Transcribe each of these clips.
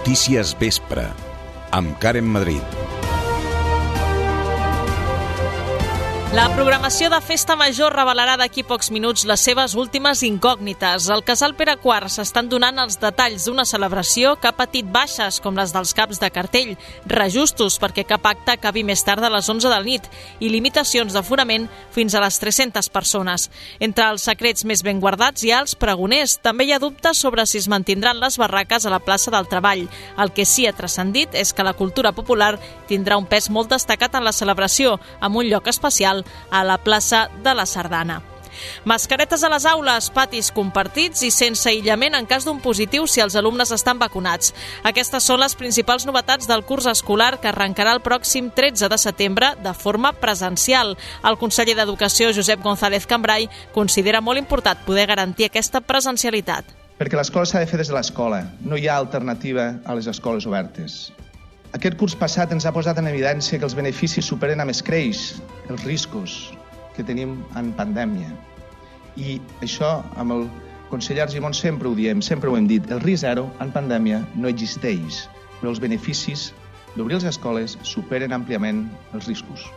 Notícies Vespre, amb Karen Madrid. La programació de Festa Major revelarà d'aquí pocs minuts les seves últimes incògnites. Al Casal Pere IV s'estan donant els detalls d'una celebració que ha patit baixes, com les dels caps de cartell, reajustos perquè cap acte acabi més tard de les 11 del nit i limitacions d'aforament fins a les 300 persones. Entre els secrets més ben guardats hi ha els pregoners. També hi ha dubtes sobre si es mantindran les barraques a la plaça del Treball. El que sí ha transcendit és que la cultura popular tindrà un pes molt destacat en la celebració, amb un lloc especial a la plaça de la Sardana. Mascaretes a les aules, patis compartits i sense aïllament en cas d'un positiu si els alumnes estan vacunats. Aquestes són les principals novetats del curs escolar que arrencarà el pròxim 13 de setembre de forma presencial. El conseller d'Educació, Josep González Cambray, considera molt important poder garantir aquesta presencialitat. Perquè l'escola s'ha de fer des de l'escola. No hi ha alternativa a les escoles obertes. Aquest curs passat ens ha posat en evidència que els beneficis superen amb escreix els riscos que tenim en pandèmia. I això, amb el conseller Argimon sempre ho diem, sempre ho hem dit, el risc zero en pandèmia no existeix, però els beneficis d'obrir les escoles superen àmpliament els riscos.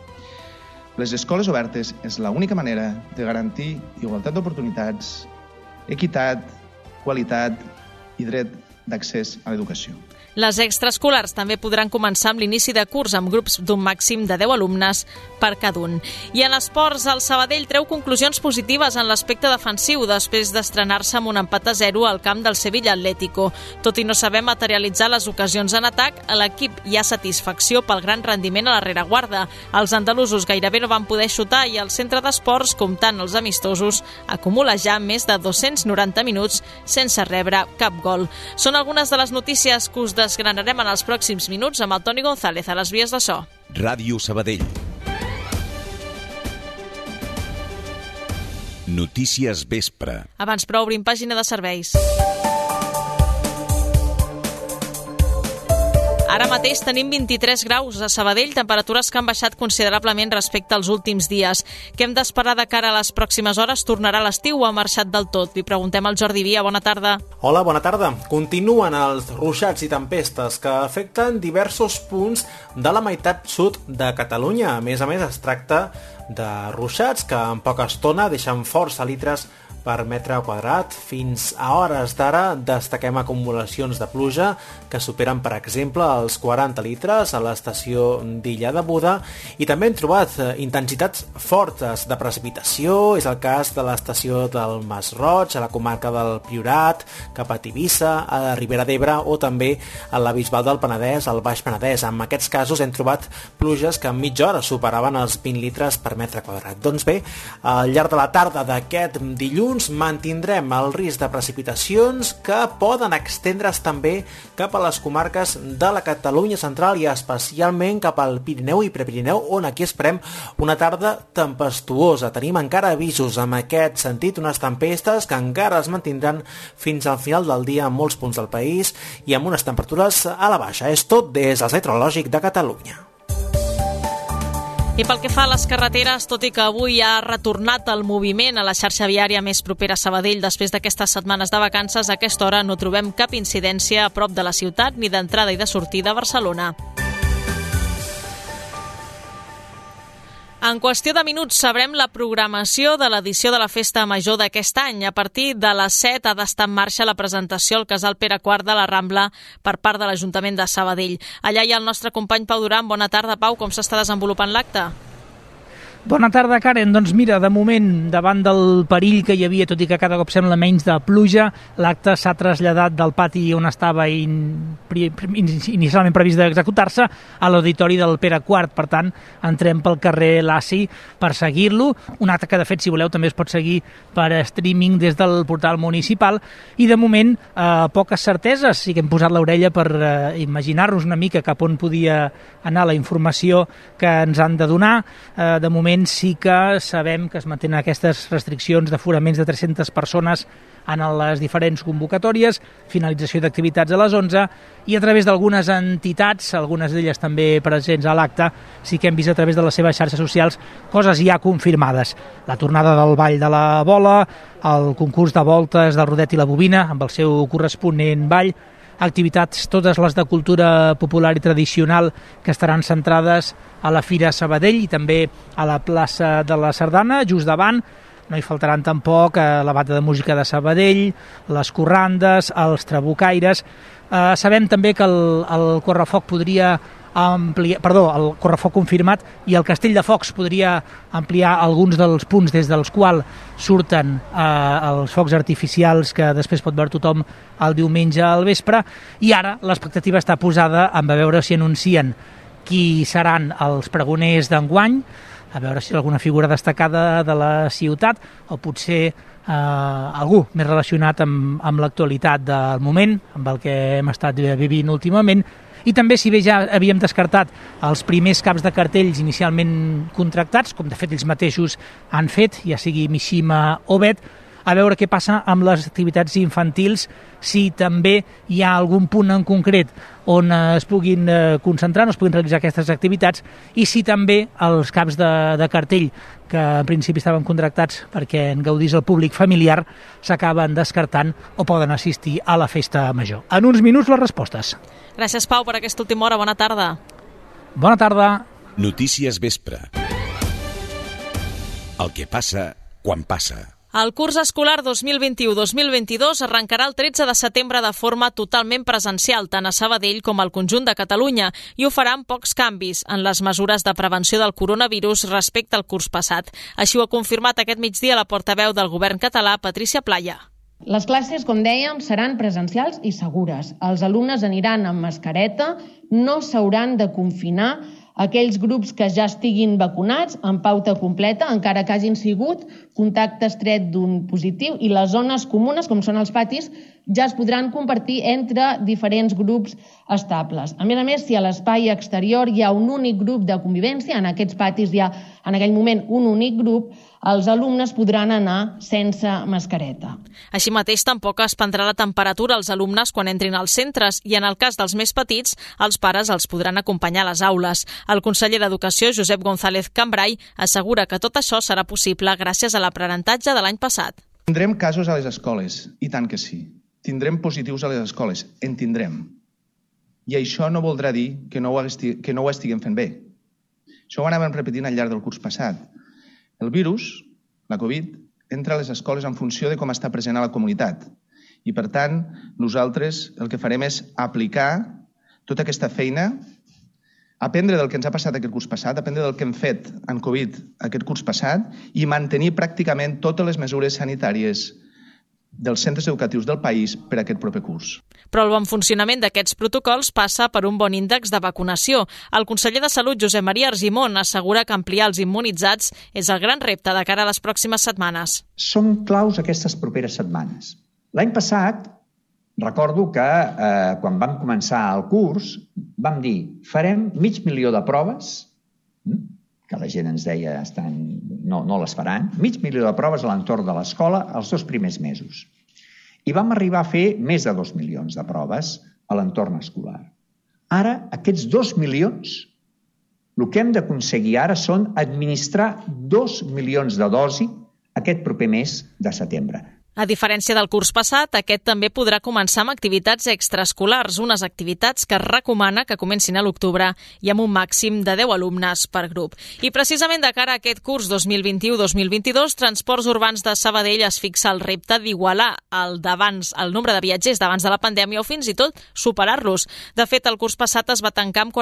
Les escoles obertes és l'única manera de garantir igualtat d'oportunitats, equitat, qualitat i dret d'accés a l'educació. Les extraescolars també podran començar amb l'inici de curs amb grups d'un màxim de 10 alumnes per cada un. I en esports, el Sabadell treu conclusions positives en l'aspecte defensiu després d'estrenar-se amb un empat a 0 al camp del Sevilla Atlético. Tot i no saber materialitzar les ocasions en atac, a l'equip hi ha satisfacció pel gran rendiment a la rereguarda. Els andalusos gairebé no van poder xutar i el centre d'esports, comptant els amistosos, acumula ja més de 290 minuts sense rebre cap gol. Són algunes de les notícies que us desgranarem en els pròxims minuts amb el Toni González a les vies de so. Ràdio Sabadell. Notícies Vespre. Abans, però, obrim pàgina de serveis. Ara mateix tenim 23 graus a Sabadell, temperatures que han baixat considerablement respecte als últims dies. Què hem d'esperar de cara a les pròximes hores? Tornarà l'estiu o ha marxat del tot? Li preguntem al Jordi Via. Bona tarda. Hola, bona tarda. Continuen els ruixats i tempestes que afecten diversos punts de la meitat sud de Catalunya. A més, es tracta de ruixats que en poca estona deixen força litres per metre quadrat. Fins a hores d'ara destaquem acumulacions de pluja que superen, per exemple, els 40 litres a l'estació d'Illa de Buda i també hem trobat intensitats fortes de precipitació. És el cas de l'estació del Masroig, a la comarca del Priorat, cap a Tivissa, a la Ribera d'Ebre o també a la Bisbal del Penedès, al Baix Penedès. En aquests casos hem trobat pluges que en mitja hora superaven els 20 litres per metre quadrat. Doncs bé, al llarg de la tarda d'aquest dilluns mantindrem el risc de precipitacions que poden extendre's també cap a les comarques de la Catalunya central i especialment cap al Pirineu i Prepirineu, on aquí esperem una tarda tempestuosa. Tenim encara avisos en aquest sentit, unes tempestes que encara es mantindran fins al final del dia en molts punts del país i amb unes temperatures a la baixa. És tot des del Meteorològic de Catalunya. I pel que fa a les carreteres, tot i que avui ha retornat el moviment a la xarxa viària més propera a Sabadell després d'aquestes setmanes de vacances, a aquesta hora no trobem cap incidència a prop de la ciutat ni d'entrada i de sortida a Barcelona. En qüestió de minuts sabrem la programació de l'edició de la Festa Major d'aquest any. A partir de les 7 ha d'estar en marxa la presentació al Casal Pere IV de la Rambla per part de l'Ajuntament de Sabadell. Allà hi ha el nostre company Pau Duran. Bona tarda, Pau. Com s'està desenvolupant l'acte? Bona tarda, Karen. Doncs mira, de moment, davant del perill que hi havia, tot i que cada cop sembla menys de pluja, l'acte s'ha traslladat del pati on estava inicialment previst d'executar-se a l'auditori del Pere IV. Per tant, entrem pel carrer Laci per seguir-lo. Un acte que, de fet, si voleu, també es pot seguir per streaming des del portal municipal. I, de moment, poques certeses. Sí que hem posat l'orella per imaginar-nos una mica cap on podia anar la informació que ens han de donar. De moment, sí que sabem que es mantenen aquestes restriccions d'aforaments de 300 persones en les diferents convocatòries, finalització d'activitats a les 11 i a través d'algunes entitats, algunes d'elles també presents a l'acte, sí que hem vist a través de les seves xarxes socials coses ja confirmades. La tornada del Ball de la Bola, el concurs de voltes del Rodet i la Bobina amb el seu corresponent ball, activitats, totes les de cultura popular i tradicional, que estaran centrades a la Fira Sabadell i també a la plaça de la Sardana, just davant. No hi faltaran tampoc la banda de música de Sabadell, les corrandes, els trabucaires. Sabem també que el correfoc podria el correfoc confirmat i el Castell de Focs podria ampliar alguns dels punts des dels quals surten els focs artificials que després pot veure tothom el diumenge al vespre, i ara l'expectativa està posada en veure si anuncien qui seran els pregoners d'enguany, a veure si alguna figura destacada de la ciutat o potser algú més relacionat amb l'actualitat del moment, amb el que hem estat vivint últimament. I també, si bé ja havíem descartat els primers caps de cartells inicialment contractats, com de fet ells mateixos han fet, ja sigui Mishima o Bet, a veure què passa amb les activitats infantils, si també hi ha algun punt en concret on es puguin concentrar, no es puguin realitzar aquestes activitats, i si també els caps de cartell, que en principi estaven contractats perquè en gaudís el públic familiar, s'acaben descartant o poden assistir a la festa major. En uns minuts les respostes. Gràcies, Pau, per aquesta última hora. Bona tarda. Bona tarda. Notícies Vespre. El que passa quan passa. El curs escolar 2021-2022 arrencarà el 13 de setembre de forma totalment presencial, tant a Sabadell com al conjunt de Catalunya, i ho farà amb pocs canvis en les mesures de prevenció del coronavirus respecte al curs passat. Així ho ha confirmat aquest migdia la portaveu del govern català, Patricia Playa. Les classes, com dèiem, seran presencials i segures. Els alumnes aniran amb mascareta, no s'hauran de confinar. Aquells grups que ja estiguin vacunats amb pauta completa, encara que hagin sigut contacte estret d'un positiu, i les zones comunes, com són els patis, ja es podran compartir entre diferents grups estables. A més, si a l'espai exterior hi ha un únic grup de convivència, en aquests patis hi ha en aquell moment un únic grup, els alumnes podran anar sense mascareta. Així mateix, tampoc es prendrà la temperatura als alumnes quan entrin als centres i, en el cas dels més petits, els pares els podran acompanyar a les aules. El conseller d'Educació, Josep González Cambray, assegura que tot això serà possible gràcies a l'aprenentatge de l'any passat. Tindrem casos a les escoles, i tant que sí. Tindrem positius a les escoles, en tindrem. I això no voldrà dir que no ho estiguem fent bé. Això ho anàvem repetint al llarg del curs passat. El virus, la Covid, entra a les escoles en funció de com està present a la comunitat. I, per tant, nosaltres el que farem és aplicar tota aquesta feina, aprendre del que ens ha passat aquest curs passat, aprendre del que hem fet en Covid aquest curs passat i mantenir pràcticament totes les mesures sanitàries dels centres educatius del país per a aquest proper curs. Però el bon funcionament d'aquests protocols passa per un bon índex de vacunació. El conseller de Salut, Josep Maria Argimon, assegura que ampliar els immunitzats és el gran repte de cara a les pròximes setmanes. Són claus aquestes properes setmanes. L'any passat, recordo que quan vam començar el curs, vam dir, farem 500.000 de proves, que la gent ens deia no les faran, 500.000 de proves a l'entorn de l'escola els 2 primers mesos. I vam arribar a fer més de 2 milions de proves a l'entorn escolar. Ara, aquests 2 milions, el que hem d'aconseguir ara són administrar 2 milions de dosi aquest proper mes de setembre. A diferència del curs passat, aquest també podrà començar amb activitats extraescolars, unes activitats que es recomana que comencin a l'octubre i amb un màxim de 10 alumnes per grup. I precisament de cara a aquest curs 2021-2022, Transports Urbans de Sabadell es fixa el repte d'igualar el nombre de viatgers d'abans de la pandèmia o fins i tot superar-los. De fet, el curs passat es va tancar amb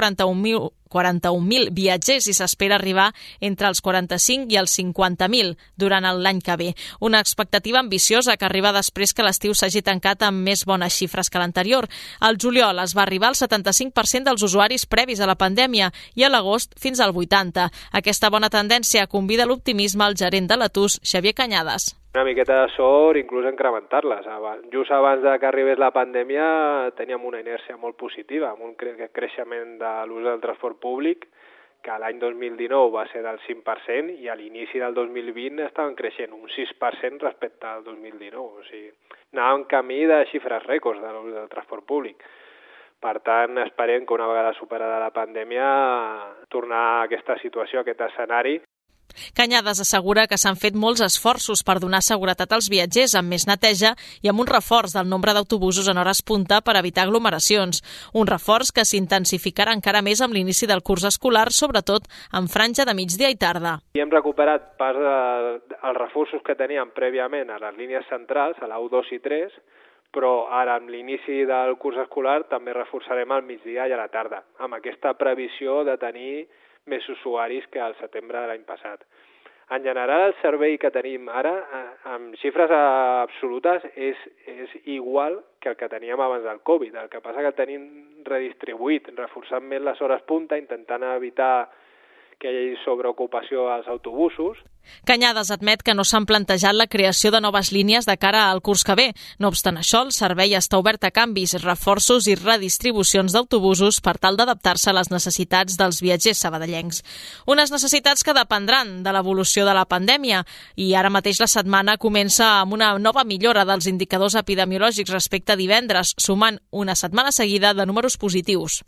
41.000 viatgers i s'espera arribar entre els 45 i els 50.000 durant l'any que ve. Una expectativa ambiciosa que arriba després que l'estiu s'hagi tancat amb més bones xifres que l'anterior. Al juliol es va arribar al 75% dels usuaris previs a la pandèmia i a l'agost fins al 80%. Aquesta bona tendència convida l'optimisme al gerent de l'Atus, Xavier Cañades. Una miqueta de sort, inclús incrementar-les. Just abans que arribés la pandèmia teníem una inèrcia molt positiva, amb un creixement de l'ús del transport públic, que l'any 2019 va ser del 5% i a l'inici del 2020 estaven creixent un 6% respecte al 2019. O sigui, anàvem camí de xifres rècords de l'ús del transport públic. Per tant, esperem que una vegada superada la pandèmia tornar a aquesta situació, a aquest escenari. Canyades assegura que s'han fet molts esforços per donar seguretat als viatgers amb més neteja i amb un reforç del nombre d'autobusos en hores punta per evitar aglomeracions. Un reforç que s'intensificarà encara més amb l'inici del curs escolar, sobretot en franja de migdia i tarda. I hem recuperat part dels recursos que teníem prèviament a les línies centrals, a la 1, 2 i 3, però ara amb l'inici del curs escolar també reforçarem al migdia i a la tarda, amb aquesta previsió de tenir més usuaris que al setembre de l'any passat. En general, el servei que tenim ara, amb xifres absolutes, és igual que el que teníem abans del Covid. El que passa que el tenim redistribuït, reforçant més les hores punta, intentant evitar que hi hagi sobreocupació als autobusos. Canyades admet que no s'han plantejat la creació de noves línies de cara al curs que ve. No obstant això, el servei està obert a canvis, reforços i redistribucions d'autobusos per tal d'adaptar-se a les necessitats dels viatgers sabadellencs. Unes necessitats que dependran de l'evolució de la pandèmia i ara mateix la setmana comença amb una nova millora dels indicadors epidemiològics respecte a divendres, sumant una setmana seguida de números positius.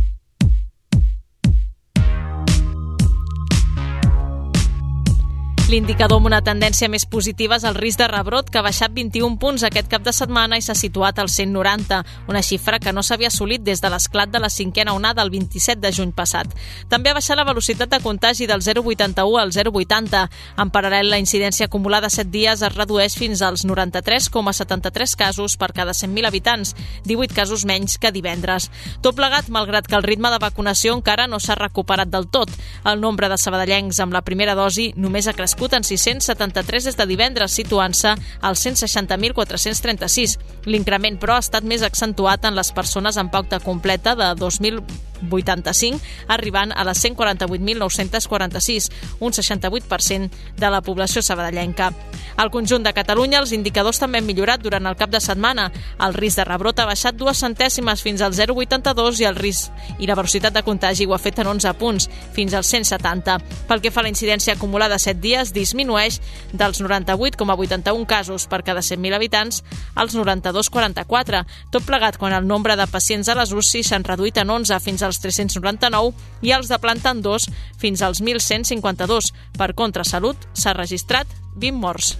L'indicador amb una tendència més positiva és el risc de rebrot, que ha baixat 21 punts aquest cap de setmana i s'ha situat al 190, una xifra que no s'havia assolit des de l'esclat de la 5a onada el 27 de juny passat. També ha baixat la velocitat de contagi del 0,81 al 0,80. En paral·lel, la incidència acumulada 7 dies es redueix fins als 93,73 casos per cada 100.000 habitants, 18 casos menys que divendres. Tot plegat, malgrat que el ritme de vacunació encara no s'ha recuperat del tot. El nombre de sabadellencs amb la primera dosi només ha crescut en 673 des de divendres, situant-se als 160.436. L'increment, però, ha estat més accentuat en les persones amb pauta completa de 2.085, arribant a les 148.946, un 68% de la població sabadellenca. Al conjunt de Catalunya, els indicadors també han millorat durant el cap de setmana. El risc de rebrot ha baixat 2 centèsimes fins al 0,82 i la velocitat de contagi ho ha fet en 11 punts, fins als 170. Pel que fa a la incidència acumulada 7 dies, disminueix dels 98,81 casos per cada 100.000 habitants als 92,44. Tot plegat quan el nombre de pacients a les UCI s'han reduït en 11 fins als 399 i els de planta en 2 fins als 1.152. Per contra, Salut s'ha registrat 20 morts.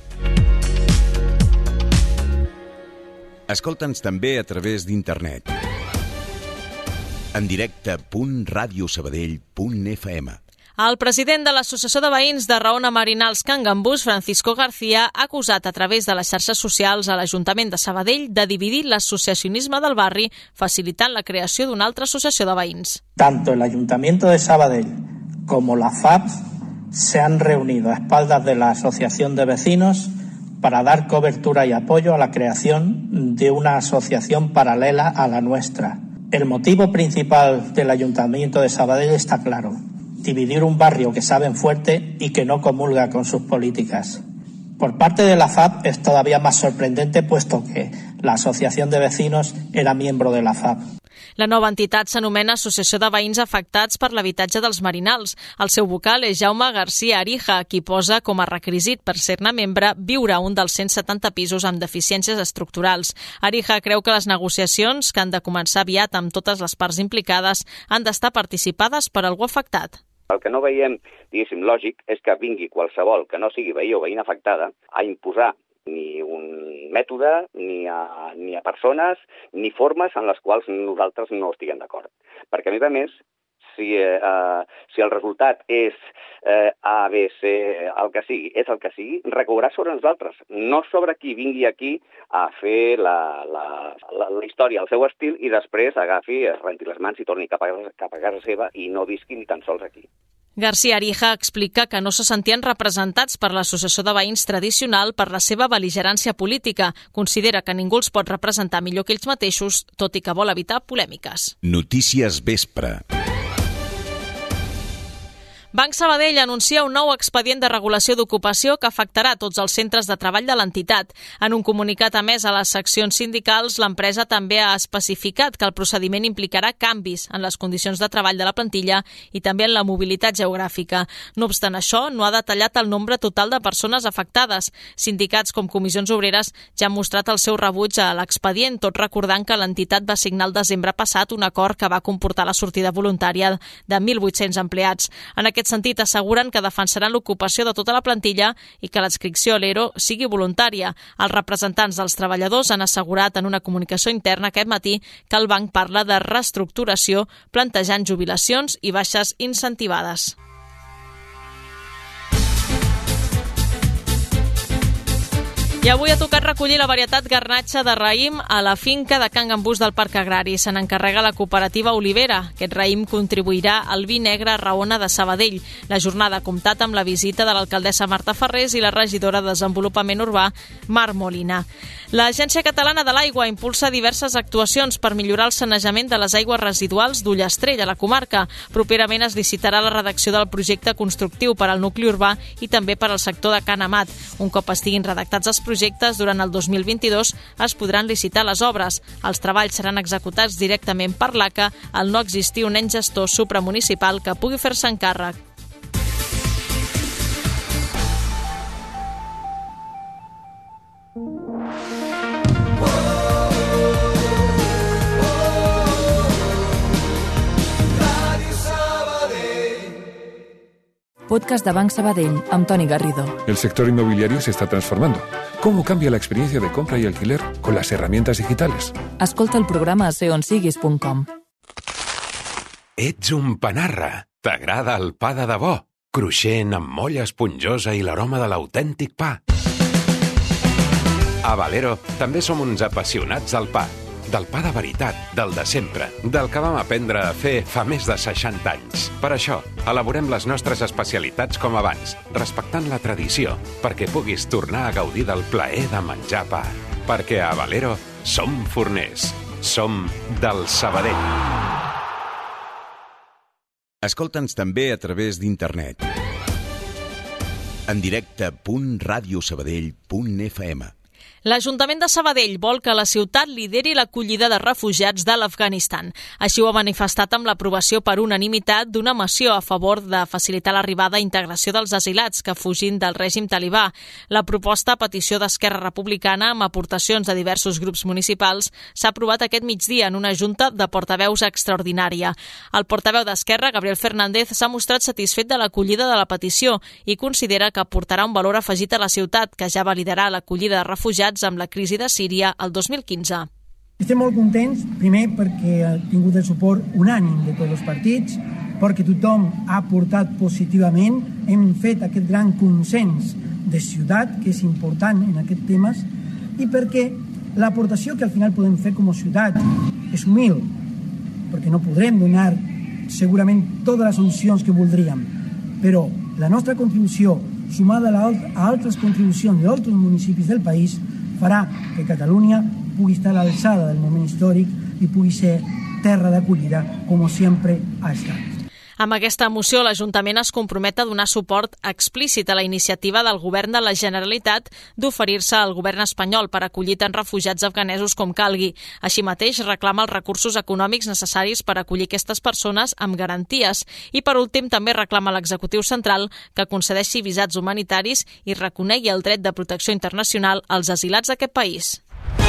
Escolta'ns també a través d'internet. En directe.radiosabadell.fm. El president de l'Associació de Veïns de Raona Marinals Can Gambús, Francisco García, ha acusat a través de les xarxes socials a l'Ajuntament de Sabadell de dividir l'associacionisme del barri, facilitant la creació d'una altra associació de veïns. Tanto el Ayuntamiento de Sabadell como la FAP se han reunido a espaldas de la Asociación de Vecinos para dar cobertura y apoyo a la creación de una asociación paralela a la nuestra. El motivo principal del Ayuntamiento de Sabadell está claro: dividir un barrio que saben fuerte y que no comulga con sus políticas. Por parte de la FAP es todavía más sorprendente, puesto que la Asociación de Vecinos era miembro de la FAP. La nova entitat s'anomena Associació de Veïns Afectats per l'Habitatge dels Marinals. El seu vocal és Jaume García Arija, qui posa com a requisit per ser-ne membre viure a un dels 170 pisos amb deficiències estructurals. Arija creu que les negociacions, que han de començar aviat amb totes les parts implicades, han d'estar participades per algú afectat. El que no veiem, diguéssim, lògic, és que vingui qualsevol que no sigui veí o veïna afectada a imposar ni un mètode, ni a persones, ni formes en les quals nosaltres no estiguem d'acord. Perquè, a més, si el resultat és A, B, C, el que sigui, és el que sigui, recaurà sobre nosaltres, no sobre qui vingui aquí a fer la història al seu estil i després agafi, es renti les mans i torni cap a casa seva i no visqui ni tan sols aquí. García Arija explica que no se sentien representats per l'associació de veïns tradicional per la seva bel·ligerància política. Considera que ningú els pot representar millor que ells mateixos, tot i que vol evitar polèmiques. Notícies Vespre. Banc Sabadell anuncia un nou expedient de regulació d'ocupació que afectarà tots els centres de treball de l'entitat. En un comunicat emès a les seccions sindicals, l'empresa també ha especificat que el procediment implicarà canvis en les condicions de treball de la plantilla i també en la mobilitat geogràfica. No obstant això, no ha detallat el nombre total de persones afectades. Sindicats com Comissions Obreres ja han mostrat el seu rebuig a l'expedient, tot recordant que l'entitat va signar el desembre passat un acord que va comportar la sortida voluntària de 1.800 empleats. En aquest aquest sentit, asseguren que defensaran l'ocupació de tota la plantilla i que l'adscripció a l'ERO sigui voluntària. Els representants dels treballadors han assegurat en una comunicació interna aquest matí que el banc parla de reestructuració, plantejant jubilacions i baixes incentivades. I avui ha tocat recollir la varietat garnatxa de raïm a la finca de Can Gambús del Parc Agrari. Se n'encarrega la cooperativa Olivera. Aquest raïm contribuirà al vi negre Raona de Sabadell. La jornada ha comptat amb la visita de l'alcaldessa Marta Ferrés i la regidora de Desenvolupament Urbà, Mar Molina. L'Agència Catalana de l'Aigua impulsa diverses actuacions per millorar el sanejament de les aigües residuals d'Ullastrell, a la comarca. Properament es licitarà la redacció del projecte constructiu per al nucli urbà i també per al sector de Can Amat. Un cop estiguin redactats els projectes, durant el 2022 es podran licitar les obres. Els treballs seran executats directament per l'ACA al no existir un ens gestor supramunicipal que pugui fer-se encàrrec. Podcast de Banc Sabadell, amb Toni Garrido. El sector inmobiliario se está transformando. ¿Cómo cambia la experiencia de compra y alquiler con las herramientas digitales? Escolta el programa a seonsiguis.com. Ets un panarra. T'agrada el pa de debò? Cruixent, amb molla esponjosa i l'aroma de l'autèntic pa. A Valero també som uns apassionats del pa. Del pa de veritat, del de sempre, del que vam aprendre a fer fa més de 60 anys. Per això, elaborem les nostres especialitats com abans, respectant la tradició, perquè puguis tornar a gaudir del plaer de menjar pa. Perquè a Valero som forners, som del Sabadell. Escolta'ns també a través d'internet. En directe.radiosabadell.fm. L'Ajuntament de Sabadell vol que la ciutat lideri l'acollida de refugiats de l'Afganistan. Així ho ha manifestat amb l'aprovació per unanimitat d'una moció a favor de facilitar l'arribada i integració dels asilats que fugin del règim talibà. La proposta, a petició d'Esquerra Republicana, amb aportacions de diversos grups municipals, s'ha aprovat aquest migdia en una junta de portaveus extraordinària. El portaveu d'Esquerra, Gabriel Fernández, s'ha mostrat satisfet de l'acollida de la petició i considera que aportarà un valor afegit a la ciutat, que ja va liderar l'acollida de refugiats amb la crisi de Síria el 2015. Estem molt contents, primer perquè ha tingut el suport unànim de tots els partits, perquè tothom ha aportat positivament, hem fet aquest gran consens de ciutat, que és important en aquests temes, i perquè l'aportació que al final podem fer com a ciutat és humil, perquè no podrem donar segurament totes les solucions que voldríem, però la nostra contribució, sumada a altres contribucions d'altres municipis del país, farà que Catalunya pugui estar a l'alçada del moment històric i pugui ser terra d'acollida com sempre ha estat. Amb aquesta moció, l'Ajuntament es compromet a donar suport explícit a la iniciativa del Govern de la Generalitat d'oferir-se al Govern espanyol per acollir tant refugiats afganesos com calgui. Així mateix, reclama els recursos econòmics necessaris per acollir aquestes persones amb garanties. I, per últim, també reclama a l'Executiu Central que concedeixi visats humanitaris i reconegui el dret de protecció internacional als asilats d'aquest país.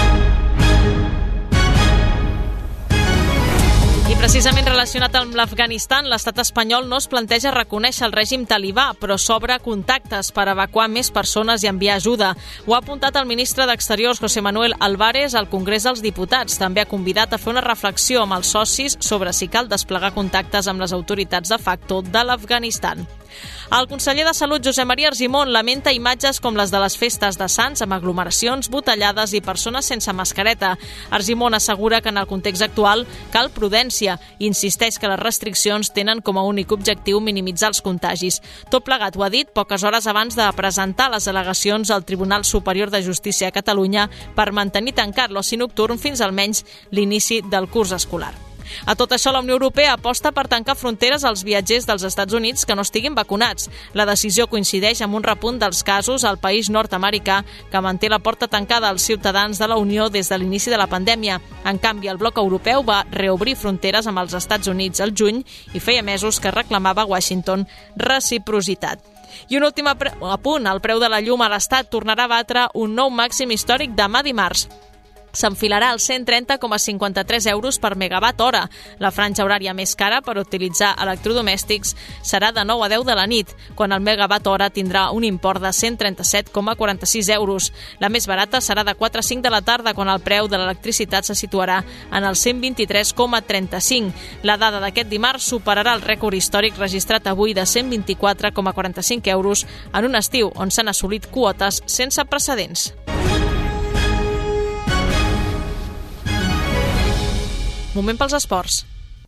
I precisament relacionat amb l'Afganistan, l'estat espanyol no es planteja reconèixer el règim talibà, però s'obre contactes per evacuar més persones i enviar ajuda. Ho ha apuntat el ministre d'Exteriors, José Manuel Álvarez, al Congrés dels Diputats. També ha convidat a fer una reflexió amb els socis sobre si cal desplegar contactes amb les autoritats de facto de l'Afganistan. El conseller de Salut, Josep Maria Argimon, lamenta imatges com les de les festes de Sants amb aglomeracions, botellades i persones sense mascareta. Argimon assegura que en el context actual cal prudència i insisteix que les restriccions tenen com a únic objectiu minimitzar els contagis. Tot plegat ho ha dit poques hores abans de presentar les al·legacions al Tribunal Superior de Justícia a Catalunya per mantenir tancat l'oci nocturn fins almenys l'inici del curs escolar. A tot això, la Unió Europea aposta per tancar fronteres als viatgers dels Estats Units que no estiguin vacunats. La decisió coincideix amb un repunt dels casos al país nord-americà que manté la porta tancada als ciutadans de la Unió des de l'inici de la pandèmia. En canvi, el bloc europeu va reobrir fronteres amb els Estats Units al juny i feia mesos que reclamava a Washington reciprocitat. I un últim apunt, el preu de la llum a l'Estat tornarà a batre un nou màxim històric demà dimarts. s'enfilarà als 130,53 euros per megawatt hora. La franja horària més cara per utilitzar electrodomèstics serà de 9 a 10 de la nit, quan el megawatt hora tindrà un import de 137,46 euros. La més barata serà de 4 a 5 de la tarda, quan el preu de l'electricitat se situarà en el 123,35. La dada d'aquest dimarts superarà el rècord històric registrat avui de 124,45 euros en un estiu on s'han assolit quotes sense precedents. Moment pels esports.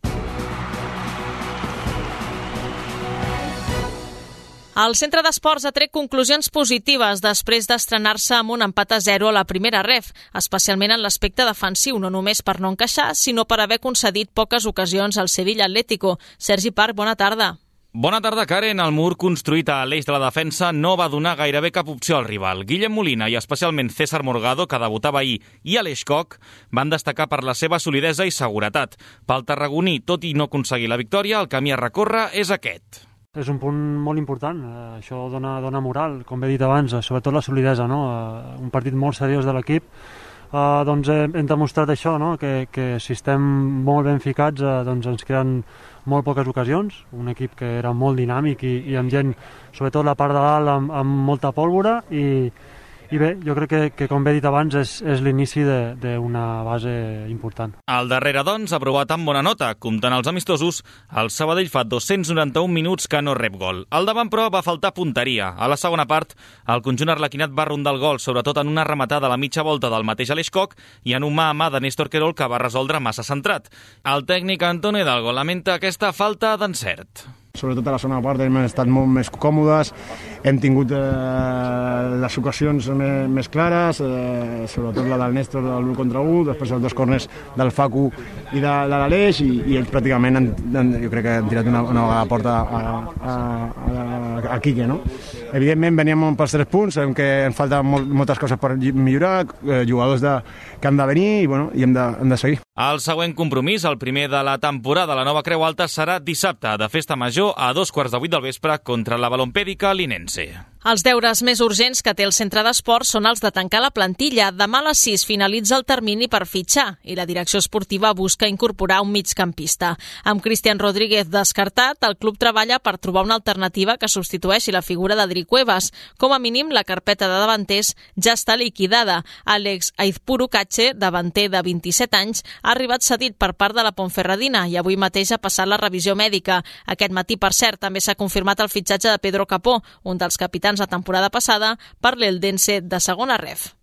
El centre d'esports ha tret conclusions positives després d'estrenar-se amb un empat a 0 a la primera ref, especialment en l'aspecte defensiu, no només per no encaixar, sinó per haver concedit poques ocasions al Sevilla Atlético. Sergi Parc, bona tarda. Bona tarda, Karen. El mur construït a l'eix de la defensa no va donar gairebé cap opció al rival. Guillem Molina i especialment César Morgado, que debutava ahir, i Aleix Koch van destacar per la seva solidesa i seguretat. Pel tarragoní, tot i no aconseguir la victòria, el camí a recórrer és aquest. És un punt molt important, això dona moral, com he dit abans, sobretot la solidesa, no? Un partit molt seriós de l'equip, doncs hem demostrat això, no? Que si estem molt ben ficats doncs ens queden molt poques ocasions, un equip que era molt dinàmic i amb gent, sobretot la part de dalt, amb molta pólvora i bé, jo crec que com he dit abans, és l'inici d'una base important. Al darrere, doncs, ha provat amb bona nota. Comptant els amistosos, el Sabadell fa 291 minuts que no rep gol. Al davant, però, va faltar punteria. A la segona part, el conjunt arlequinat va rondar el gol, sobretot en una rematada a la mitja volta del mateix Aleix Koch i en un mà a mà de Néstor Querol, que va resoldre massa centrat. El tècnic Antón Hidalgo lamenta aquesta falta d'encert. Sobretot a la segona part hem estat molt més còmodes, hem tingut les ocasions més clares, sobretot la del Néstor del 1 contra 1, després els dos corners del Facu i de l'Aleix, i ells pràcticament jo crec que han tirat una vegada a porta a Quique, no? Evidentment veníem pels 3 punts, sabem que ens falten moltes coses per millorar, jugadors que han de venir i hem de seguir. El següent compromís, el primer de la temporada a la Nova Creu Alta, serà dissabte de Festa Major a 2:15 del vespre contra la Balompèdica Linense. Els deures més urgents que té el centre d'esports són els de tancar la plantilla. Demà a les 6 finalitza el termini per fitxar i la direcció esportiva busca incorporar un migcampista. Amb Cristian Rodríguez descartat, el club treballa per trobar una alternativa que substitueixi la figura d'Adri Cuevas. Com a mínim, la carpeta de davanters ja està liquidada. Àlex Aizpuru-Cache, davanter de 27 anys, ha arribat cedit per part de la Ponferradina i avui mateix ha passat la revisió mèdica. Aquest matí, per cert, també s'ha confirmat el fitxatge de Pedro Capó, un dels capitans la temporada passada per l'Eldense de segona ref.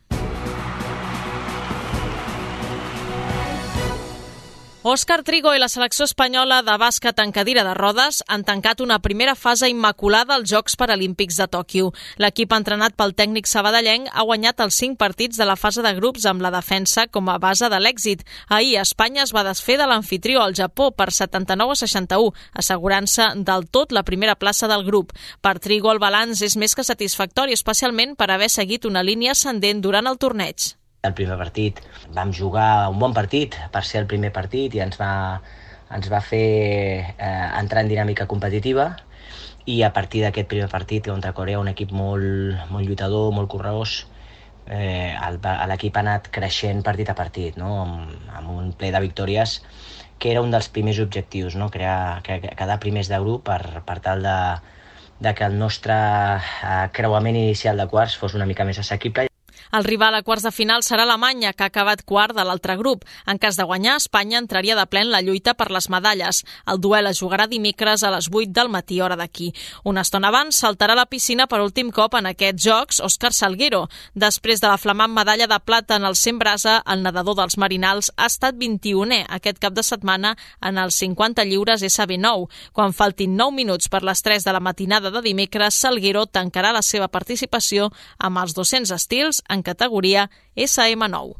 Òscar Trigo i la selecció espanyola de bàsquet en cadira de rodes han tancat una primera fase immaculada als Jocs Paralímpics de Tòquio. L'equip entrenat pel tècnic sabadellenc ha guanyat els 5 partits de la fase de grups amb la defensa com a base de l'èxit. Ahir Espanya es va desfer de l'amfitrió, el Japó, per 79-61, assegurant-se del tot la primera plaça del grup. Per Trigo el balanç és més que satisfactori, especialment per haver seguit una línia ascendent durant el torneig. El primer partit vam jugar un bon partit per ser el primer partit i ens va fer entrar en dinàmica competitiva, i a partir d'aquest primer partit contra Corea, un equip molt lluitador, molt correós, l'equip ha anat creixent partit a partit, no? amb un ple de victòries que era un dels primers objectius, no? Quedar primers de grup per tal de que el nostre creuament inicial de quarts fos una mica més assequible. El rival a quarts de final serà Alemanya, que ha acabat quart de l'altre grup. En cas de guanyar, Espanya entraria de ple en la lluita per les medalles. El duel es jugarà dimecres a les 8 del matí, hora d'aquí. Una estona abans saltarà a la piscina per últim cop en aquests Jocs Òscar Salguero. Després de la flamant medalla de plata en el 100 brasa, el nedador dels Marinals ha estat 21è aquest cap de setmana en els 50 lliures SB9. Quan faltin 9 minuts per les 3 de la matinada de dimecres, Salguero tancarà la seva participació amb els 200 estils en categoria SM9.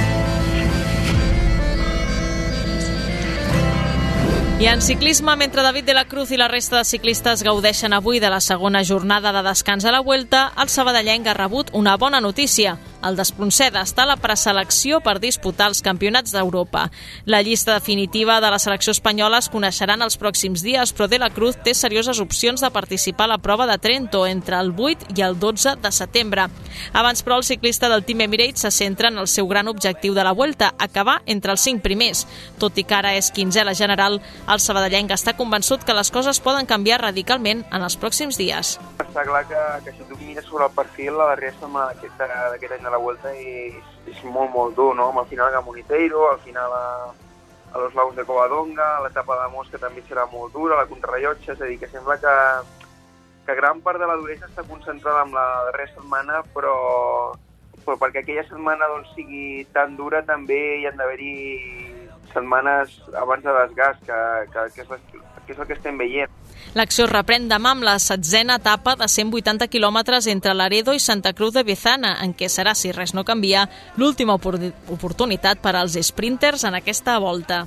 I en ciclisme, mentre David de la Cruz i la resta de ciclistes gaudeixen avui de la segona jornada de descans a la Vuelta, el sabadellenc ha rebut una bona notícia. El d'Espronceda està a la preselecció per disputar els campionats d'Europa. La llista definitiva de la selecció espanyola es coneixeran els pròxims dies, però De la Cruz té serioses opcions de participar a la prova de Trento entre el 8 i el 12 de setembre. Abans, però, el ciclista del Team Emirates se centra en el seu gran objectiu de la Vuelta, acabar entre els 5 primers. Tot i que ara és 15è la general, el sabadellenc està convençut que les coses poden canviar radicalment en els pròxims dies. Està clar que si tu mires sobre el perfil, la darrera setmana d'aquest any de la Vuelta és molt dur, no? Al final a Moniteiro, al final a los Lagos de Covadonga, l'etapa de Mosca també serà molt dura, la contrarrellotge, és a dir, que sembla que gran part de la duresa està concentrada en la darrera setmana, però perquè aquella setmana sigui tan dura també hi han d'haver-hi setmanes abans de desgast, que és el que estem veient. L'acció es reprèn demà amb la 16a etapa de 180 quilòmetres entre Laredo i Santa Cruz de Bezana, en què serà, si res no canvia, l'última oportunitat per als sprinters en aquesta volta.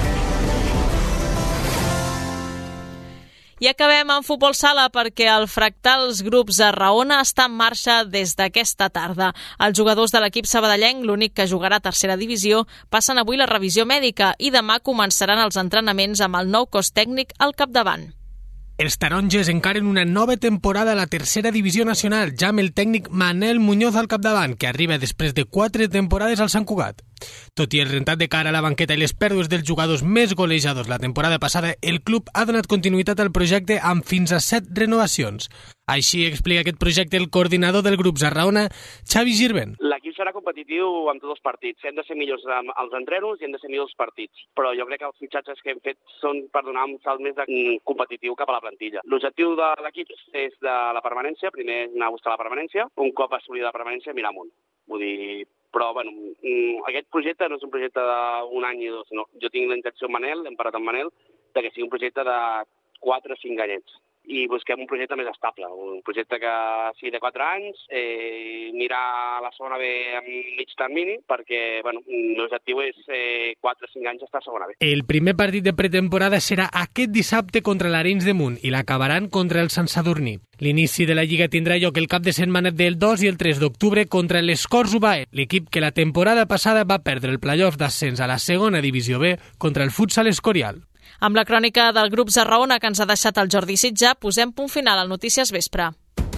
I acabem amb futbol sala perquè el Fractals Grups Arraona està en marxa des d'aquesta tarda. Els jugadors de l'equip sabadellenc, l'únic que jugarà a tercera divisió, passen avui la revisió mèdica i demà començaran els entrenaments amb el nou cos tècnic al capdavant. Els taronges encaren una nova temporada a la tercera divisió nacional, ja amb el tècnic Manel Muñoz al capdavant, que arriba després de 4 temporades al Sant Cugat. Tot i el rentat de cara a la banqueta i les pèrdues dels jugadors més golejadors la temporada passada, el club ha donat continuïtat al projecte amb fins a 7 renovacions. Així explica aquest projecte el coordinador del Grups Arraona, Xavi Girben. L'equip serà competitiu en tots els partits. Hem de ser millors als entrenos i hem de ser millors als partits. Però jo crec que els fitxatges que hem fet són per donar un salt més competitiu cap a la plantilla. L'objectiu de l'equip és de la permanència, primer anar a buscar la permanència, un cop assolida la permanència mirar amunt. Vull dir, però bueno, aquest projecte no és un projecte d'un any i dos, no. Jo tinc la intenció amb Manel, hem parlat amb Manel, que sigui un projecte de 4 o 5 anyets. I busquem un projecte més estable, un projecte que sigui de 4 anys, mirar la segona B en mig termini, perquè l'objectiu és 4 o 5 anys estar a segona B. El primer partit de pretemporada serà aquest dissabte contra l'Arenys de Munt i l'acabaran contra el Sant Sadurní. L'inici de la Lliga tindrà lloc el cap de setmana del 2 i el 3 d'octubre contra l'Escorç Ubae, l'equip que la temporada passada va perdre el playoff d'ascens a la segona divisió B contra el Futsal Escorial. Amb la crònica del Grups Arraona que ens ha deixat el Jordi Sitjà, posem punt final al Notícies Vespre.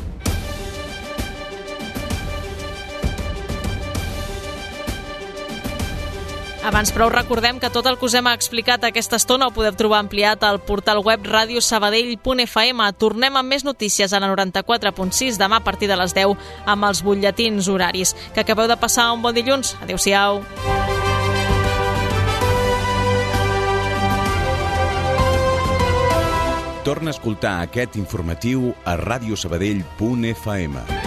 Abans, però, recordem que tot el que us hem explicat aquesta estona ho podeu trobar ampliat al portal web radiosabadell.fm. Tornem amb més notícies a la 94.6 demà a partir de les 10 amb els butlletins horaris. Que acabeu de passar un bon dilluns. Adéu-siau. Torna a escoltar aquest informatiu a radiosabadell.fm.